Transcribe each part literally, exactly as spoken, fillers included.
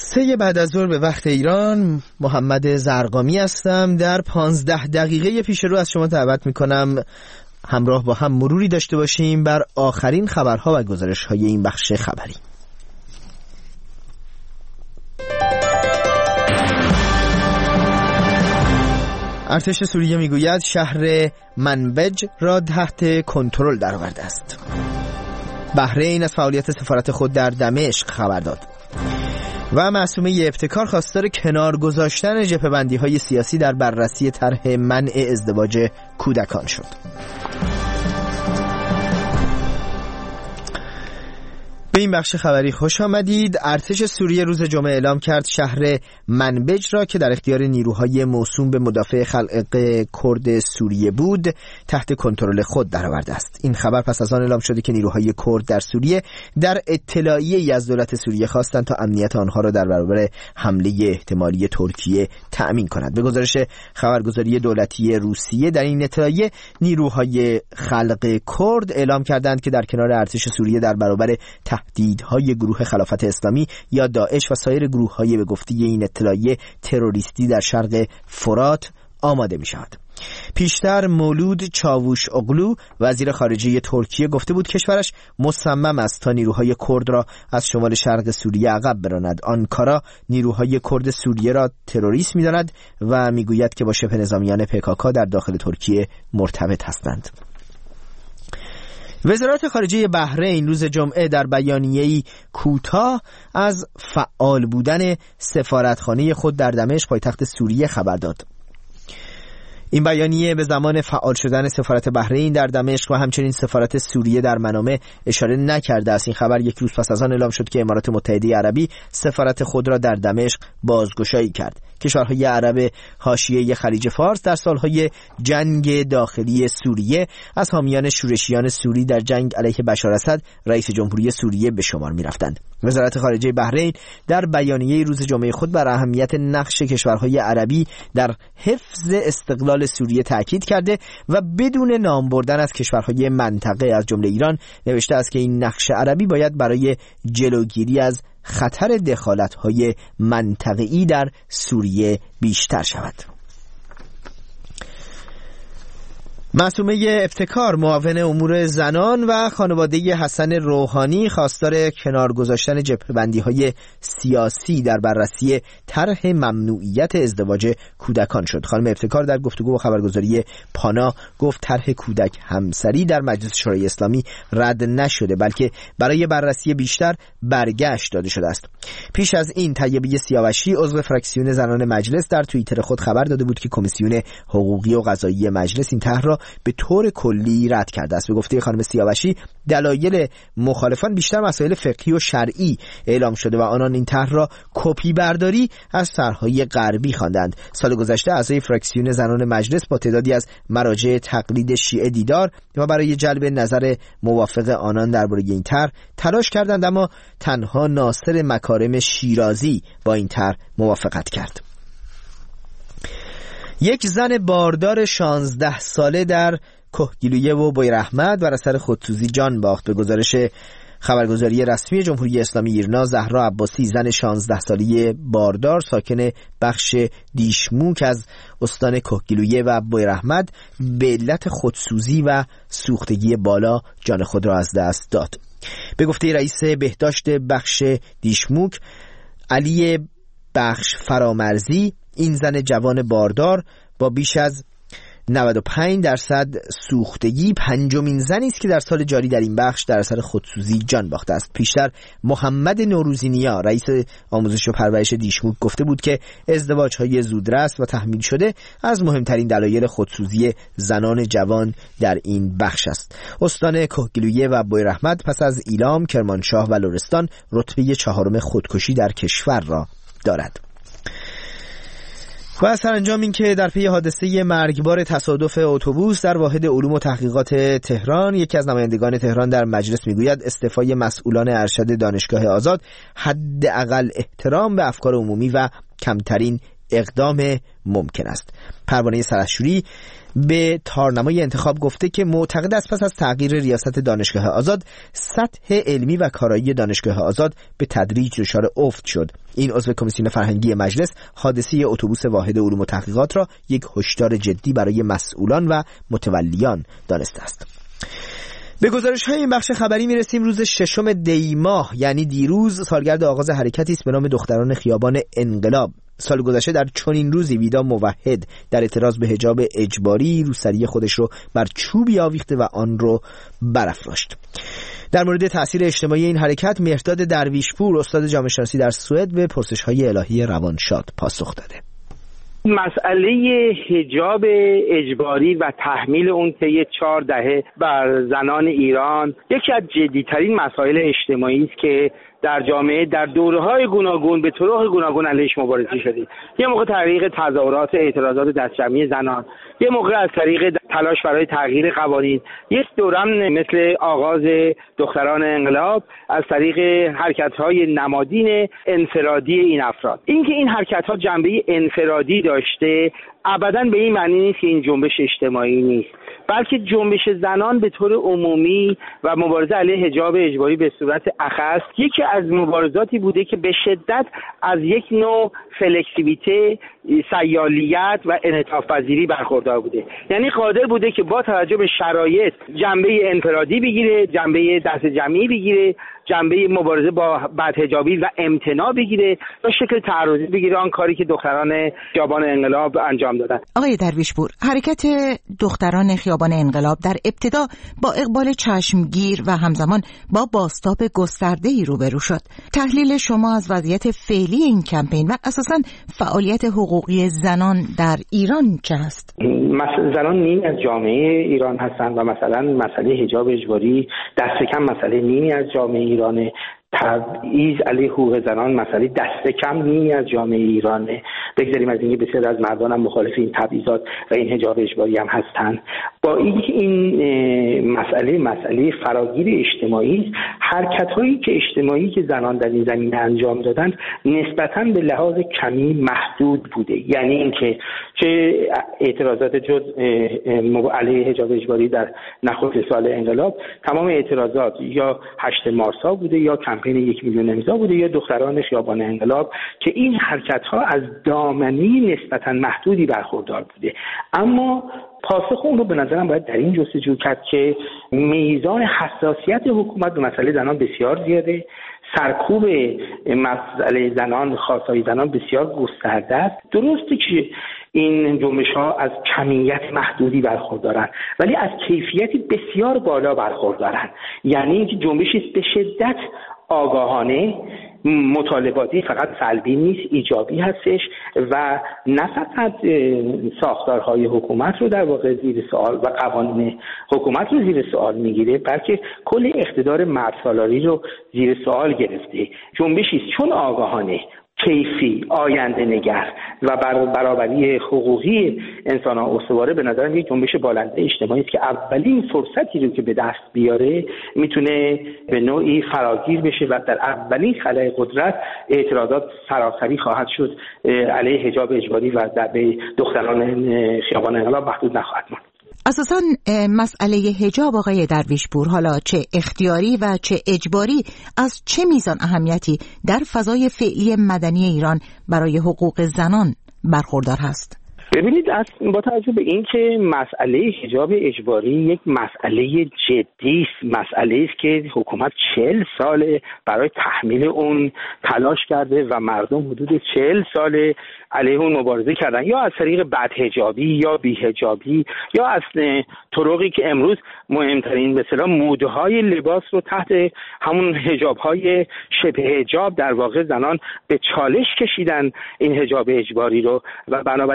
سه بعد از ظهر به وقت ایران، محمد زرقامی هستم. در پانزده دقیقه پیش رو از شما دعوت میکنم همراه با هم مروری داشته باشیم بر آخرین خبرها و گزارش‌های این بخش خبری. ارتش سوریه میگوید شهر منبج را تحت کنترل درآورده است. بحرین از فعالیت سفارت خود در دمشق خبر داد. و معصومه ابتکار خواستار کنار گذاشتن جبهه‌بندی‌های سیاسی در بررسی طرح منع ازدواج کودکان شد. به این بخش خبری خوش آمدید. ارتش سوریه روز جمعه اعلام کرد شهر منبج را که در اختیار نیروهای موسوم به مدافع خلق کرد سوریه بود تحت کنترل خود درآورده است. این خبر پس از آن اعلام شده که نیروهای کرد در سوریه در اطلاعیه‌ای از دولت سوریه خواستند تا امنیت آنها را در برابر حمله احتمالی ترکیه تأمین کند. به گزارش خبرگزاری دولتی روسیه، در این اطلاعیه نیروهای خلق کرد اعلام کردند که در کنار ارتش سوریه در برابر تهدیدهای گروه خلافت اسلامی یا داعش و سایر گروه‌های به گفته این اطلاعیه تروریستی در شرق فرات آماده می‌شود. پیشتر مولود چاووش اغلو وزیر خارجه ترکیه گفته بود کشورش مصمم است تا نیروهای کرد را از شمال شرق سوریه عقب براند. آنکارا نیروهای کرد سوریه را تروریست می‌داند و می‌گوید که با شبه نظامیان پکاکا در داخل ترکیه مرتبط هستند. وزارت خارجه بحرین روز جمعه در بیانیه‌ای کوتاه از فعال بودن سفارتخانه خود در دمشق پایتخت سوریه خبر داد. این بیانیه به زمان فعال شدن سفارت بحرین در دمشق و همچنین سفارت سوریه در منامه اشاره نکرده است. این خبر یک روز پس از آن اعلام شد که امارات متحده عربی سفارت خود را در دمشق بازگشایی کرد. کشورهای عرب حاشیه خلیج فارس در سالهای جنگ داخلی سوریه از حامیان شورشیان سوری در جنگ علیه بشار اسد رئیس جمهوری سوریه به شمار می‌رفتند. وزارت خارجه بحرین در بیانیه روز جمعه خود بر اهمیت نقش کشورهای عربی در حفظ استقلال سوریه تاکید کرده و بدون نام بردن از کشورهای منطقه از جمله ایران نوشته است که این نقش عربی باید برای جلوگیری از خطر دخالت‌های منطقه‌ای در سوریه بیشتر شود. معصومه ابتکار معاون امور زنان و خانواده حسن روحانی خواستار کنار گذاشتن جبهه‌بندی‌های سیاسی در بررسی طرح ممنوعیت ازدواج کودکان شد. خانم ابتکار در گفتگو با خبرگزاری پانا گفت طرح کودک همسری در مجلس شورای اسلامی رد نشده بلکه برای بررسی بیشتر برگشت داده شده است. پیش از این طیبه سیاوشی عضو فراکسیون زنان مجلس در توییتر خود خبر داده بود که کمیسیون حقوقی و قضایی مجلس این طرح را به طور کلی رد کرده است. به گفته خانم سیاوشی دلایل مخالفان بیشتر مسائل فقهی و شرعی اعلام شده و آنان این طرح را کپی برداری از طرح‌های غربی خواندند. سال گذشته اعضای فراکسیون زنان مجلس با تعدادی از مراجع تقلید شیعه دیدار و برای جلب نظر موافق آنان درباره این طرح تلاش کردند، اما تنها ناصر مکارم شیرازی با این طرح موافقت کرد. یک زن باردار شانزده ساله در کهگیلویه و بویراحمد بر اثر خودسوزی جان باخت. به گزارش خبرگزاری رسمی جمهوری اسلامی ایرنا، زهرا عباسی زن شانزده ساله باردار ساکن بخش دیشموک از استان کهگیلویه و بویراحمد به علت خودسوزی و سوختگی بالا جان خود را از دست داد. به گفته رئیس بهداشت بخش دیشموک علی بخش فرامرزی، این زن جوان باردار با بیش از نود و پنج درصد سوختگی پنجمین زنی است که در سال جاری در این بخش در اثر خودسوزی جان باخته است. پیشتر محمد نوروزینیا رئیس آموزش و پرورش دیشموک گفته بود که ازدواج‌های زودرس و تحمیل شده از مهمترین دلایل خودسوزی زنان جوان در این بخش است. استان کهگیلویه و بویراحمد پس از ایلام، کرمانشاه و لرستان رتبه چهارم خودکشی در کشور را دارد. و سرانجام این که در پی حادثه مرگبار تصادف اتوبوس در واحد علوم و تحقیقات تهران، یکی از نمایندگان تهران در مجلس میگوید استعفای مسئولان ارشد دانشگاه آزاد حداقل احترام به افکار عمومی و کمترین اقدام ممکن است. پروانه سرشوری به تارنمای انتخاب گفته که معتقد است پس از تغییر ریاست دانشگاه آزاد سطح علمی و کارایی دانشگاه آزاد به تدریج دچار افت شد. این عضو کمیسیون فرهنگی مجلس حادثه اتوبوس واحد علوم و تحقیقات را یک هشدار جدی برای مسئولان و متولیان دانسته است. به گزارش های این بخش خبری میرسیم. روز ششم دی ماه یعنی دیروز سالگرد آغاز حرکتی است به نام دختران خیابان انقلاب. سال گذشته در چنین روزی ویدا موحد در اعتراض به حجاب اجباری روسری خودش رو بر چوبی آویخته و آن رو برافراشت. در مورد تأثیر اجتماعی این حرکت مهرداد درویشپور استاد جامعه شناسی در سوئد به پرسش‌های الهی روانشاد پاسخ داده. مسئله حجاب اجباری و تحمیل اون طی چهار دهه بر زنان ایران یکی از جدی‌ترین مسائل اجتماعی است که در جامعه در دوره‌های گوناگون به طرق گوناگون علیهش مبارزه شده. یه موقع طریق تظاهرات اعتراضات دستجمعی زنان، یه موقع از طریق تلاش برای تغییر قوانین، یک دورم مثل آغاز دختران انقلاب از طریق حرکت‌های نمادین انفرادی این افراد. اینکه این حرکت‌ها جنبه انفرادی داشته ابداً به این معنی نیست که این جنبش اجتماعی نیست، بلکه جنبش زنان به طور عمومی و مبارزه علیه حجاب اجباری به صورت اخص یکی از مبارزاتی بوده که به شدت از یک نوع فلکسیبیته، سیالیت و انعطاف پذیری برخوردار بوده. یعنی قادر بوده که با توجه به شرایط جنبه انفرادی بگیره، جنبه دست جمعی بگیره، جنبه مبارزه با بدحجابی و امتناع بگیره و شکل تعرضی بگیره، آن کاری که دختران خیابان انقلاب انجام دادن. آقای درویشپور، حرکت دختران خیابان انقلاب در ابتدا با اقبال چشمگیر و همزمان با بازتاب گسترده‌ای روبرو شد. تحلیل شما از وضعیت فعلی این کمپین و اساساً فعالیت حقوقی زنان در ایران چه است؟ زنان نیمی از جامعه ایران هستند و مثلا مسئله حجاب اجباری دست کم مسئله نیمی از جامعه ایرانه. تبعیض علیه حقوق زنان مسئله دست کم نیمی از جامعه ایرانه. بگذاریم از اینکه بسیار از مردان هم مخالف این تبعیضات و این حجاب اجباری هم هستند. با اینکه این مسئله مسئله فراگیر اجتماعی است، حرکت‌هایی که اجتماعی که زنان در این زمینه انجام دادند نسبتاً به لحاظ کمی محدود بوده. یعنی اینکه چه اعتراضات جز علیه حجاب اجباری در نخست سال انقلاب، تمام اعتراضات یا هشت مارسا بوده یا کمپین یک میلیون امضا بوده یا دختران خیابان انقلاب که این حرکت‌ها از دامنه نسبتاً محدودی برخوردار بوده. اما پاسخ اون رو به نظرم باید در این جستجو کرد که میزان حساسیت حکومت به مسئله زنان بسیار زیاده، سرکوب مسئله زنان، خواستهای زنان بسیار گسترده است. درسته که این جنبش‌ها از کمیت محدودی برخوردارن ولی از کیفیتی بسیار بالا برخوردارن. یعنی اینکه جنبشی به شدت آگاهانه، مطالباتی، فقط سلبی نیست، ایجابی هستش و نه فقط ساختارهای حکومت رو در واقع زیر سوال و قوانین حکومت رو زیر سوال میگیره، بلکه کل اقتدار مردسالاری رو زیر سوال گرفته. جنبشی چون آگاهانه، کیفی، آینده نگر و بر برابری حقوقی انسان‌ها استواره، به نظرم یک جنبش بالنده اجتماعی است که اولین فرصتی رو که به دست بیاره میتونه به نوعی فراگیر بشه و در اولین خلأ قدرت اعتراضات سراسری خواهد شد علیه حجاب اجباری و در به دختران خیابان انقلاب محدود نخواهد ماند. اساساً مسئله حجاب آقای درویشپور، حالا چه اختیاری و چه اجباری، از چه میزان اهمیتی در فضای فعلی مدنی ایران برای حقوق زنان برخوردار هست؟ ببینید، با توجه به این که مسئله حجاب اجباری یک مسئله جدی است، مسئله است که حکومت چهل سال برای تحمیل اون تلاش کرده و مردم حدود چهل سال علیه اون مبارزه کردن، یا از طریق بدحجابی یا بی‌حجابی یا از طرقی که امروز مهمترین مثلا مودهای لباس رو تحت همون حجاب‌های شبه حجاب در واقع زنان به چالش کشیدن این حجاب اجباری رو و بنابراین حکومت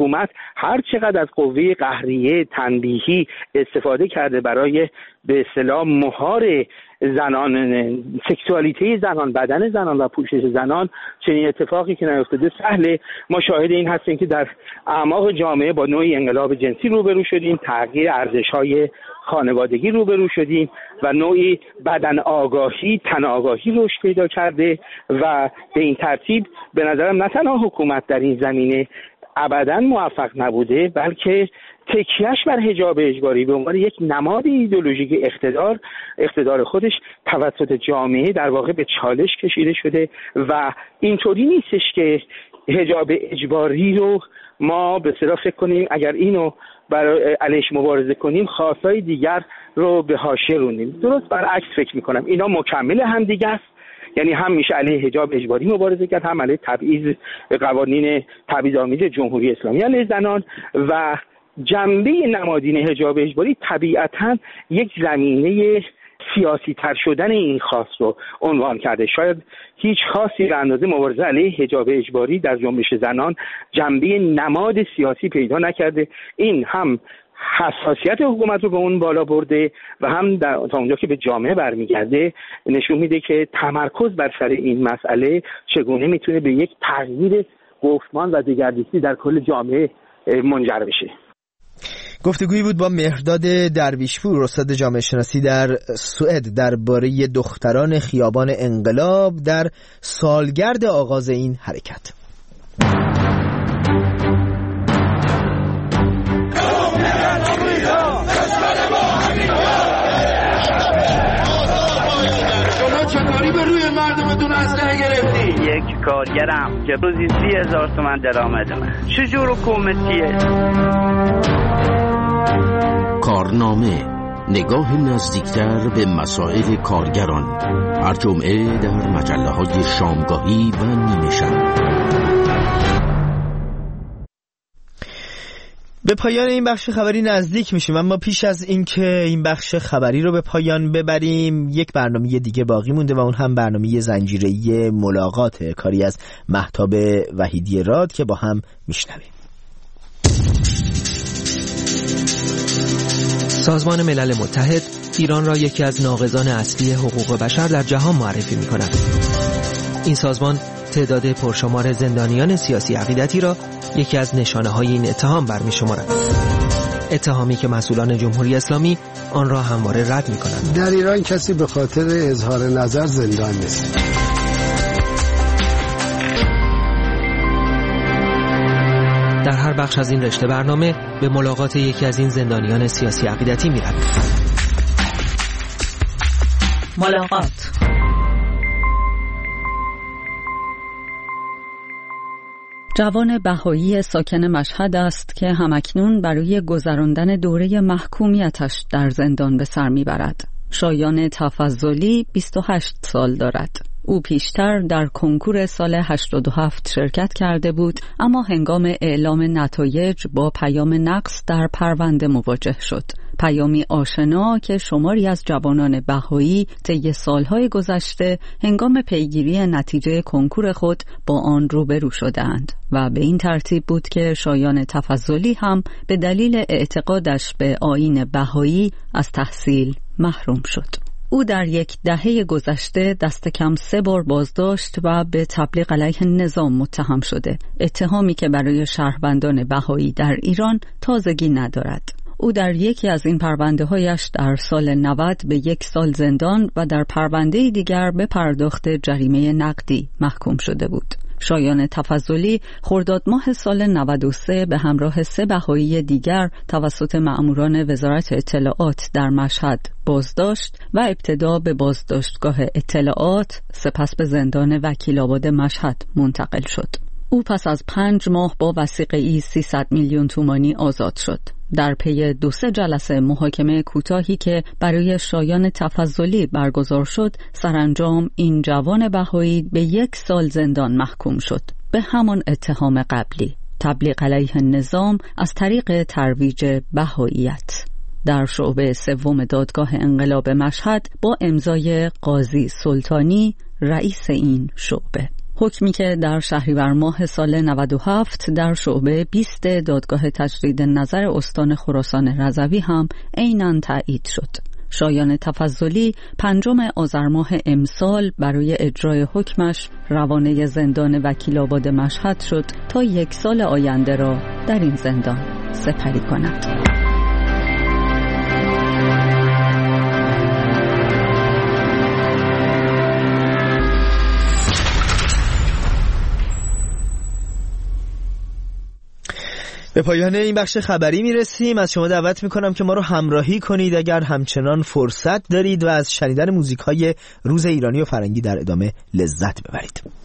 حکومت هر چقدر از قوه قهریه تنبیهی استفاده کرده برای به اصطلاح مهار زنان، سکسوالیته زنان، بدن زنان و پوشش زنان، چنین اتفاقی که نیفتاده سهله. ما شاهد این هستیم که در اعماق جامعه با نوعی انقلاب جنسی روبرو شدیم، تغییر ارزش‌های خانوادگی روبرو شدیم و نوعی بدن آگاهی، تن آگاهی رشد پیدا کرده و به این ترتیب به نظرم نه تنها حکومت در این زمینه ابداً موفق نبوده، بلکه تکیهش بر حجاب اجباری به عنوان یک نماد ایدئولوژیک اقتدار اقتدار خودش توسط جامعه در واقع به چالش کشیده شده و اینطوری نیستش که حجاب اجباری رو ما به اصطلاح فکر کنیم اگر اینو برای علیش مبارزه کنیم خواستای دیگر رو به حاشیه روندیم. درست برعکس فکر میکنم اینا مکمل هم دیگه است، یعنی هم میشه علیه حجاب اجباری مبارزه کرد، هم علیه تبعیض قوانین تبعیض‌آمیز جمهوری اسلامی علیه زنان و جنبه نمادین حجاب اجباری طبیعتاً یک زمینه سیاسی تر شدن این خواست رو عنوان کرده. شاید هیچ خاصی به اندازه مبارزه علیه حجاب اجباری در جنبش زنان جنبه نماد سیاسی پیدا نکرده. این هم حساسیت حکومت رو به اون بالا برده و هم در تا اونجا که به جامعه برمیگرده نشون میده که تمرکز بر سر این مسئله چگونه میتونه به یک تغییر گفتمان و دگردیسی در کل جامعه منجر بشه. گفتگویی بود با مهرداد درویشپور، استاد جامعه شناسی در سوئد، درباره دختران خیابان انقلاب در سالگرد آغاز این حرکت. شما چطوری به روی مردمتون اسلحه گرفتی؟ یک کارگرم که روزی سی هزار تومن درآمدمه. چجور حکومتیه؟ کارنامه، نگاه نزدیکتر به مسائل کارگران، هر جمعه در مجله‌های شامگاهی و نیمه شب. به پایان این بخش خبری نزدیک میشیم، اما پیش از اینکه این بخش خبری رو به پایان ببریم یک برنامه دیگه باقی مونده و اون هم برنامه زنجیره‌ای ملاقات، کاری از مهتاب وحیدی راد که با هم میشنویم. سازمان ملل متحد ایران را یکی از ناقضان اصلی حقوق بشر در جهان معرفی می‌کند. این سازمان تعداد پرشمار زندانیان سیاسی عقیدتی را یکی از نشانه‌های این اتهام برمی‌شمارد. اتهامی که مسئولان جمهوری اسلامی آن را همواره رد می‌کنند. در ایران کسی به خاطر اظهار نظر زندان نیست. در هر بخش از این رشته برنامه به ملاقات یکی از این زندانیان سیاسی عقیدتی می‌رویم. ملاقات. جوان بهایی ساکن مشهد است که همکنون برای گذراندن دوره محکومیتش در زندان به سر میبرد. شایان تفضلی بیست و هشت سال دارد. او پیشتر در کنکور سال هشتاد و هفت شرکت کرده بود، اما هنگام اعلام نتایج با پیام نقص در پرونده مواجه شد. پیامی آشنا که شماری از جوانان بهایی طی سالهای گذشته هنگام پیگیری نتیجه کنکور خود با آن روبرو شدند و به این ترتیب بود که شایان تفضلی هم به دلیل اعتقادش به آیین بهایی از تحصیل محروم شد. او در یک دهه گذشته دست کم سه بار بازداشت و به تبلیغ علیه نظام متهم شده، اتهامی که برای شهروندان بهایی در ایران تازگی ندارد. او در یکی از این پرونده هایش در سال نود به یک سال زندان و در پرونده دیگر به پرداخت جریمه نقدی محکوم شده بود. شایان تفضلی خرداد ماه سال نود و سه به همراه سه بهایی دیگر توسط مأموران وزارت اطلاعات در مشهد بازداشت و ابتدا به بازداشتگاه اطلاعات سپس به زندان وکیل‌آباد مشهد منتقل شد. او پس از پنج ماه با وثیقه‌ای سیصد میلیون تومانی آزاد شد. در پی دو سه جلسه محاکمه کوتاهی که برای شایان تفضلی برگزار شد، سرانجام این جوان بهایی به یک سال زندان محکوم شد به همان اتهام قبلی، تبلیغ علیه نظام از طریق ترویج بهاییت. در شعبه سوم دادگاه انقلاب مشهد با امضای قاضی سلطانی رئیس این شعبه. حکمی که در شهریور ماه سال نود و هفت در شعبه بیست دادگاه تجدید نظر استان خراسان رضوی هم عیناً تایید شد. شایان تفضلی پنجم آذر ماه امسال برای اجرای حکمش روانه زندان وکیل‌آباد مشهد شد تا یک سال آینده را در این زندان سپری کند. به پایان این بخش خبری میرسیم. از شما دعوت میکنم که ما رو همراهی کنید اگر همچنان فرصت دارید و از شنیدن موزیک های روز ایرانی و فرنگی در ادامه لذت ببرید.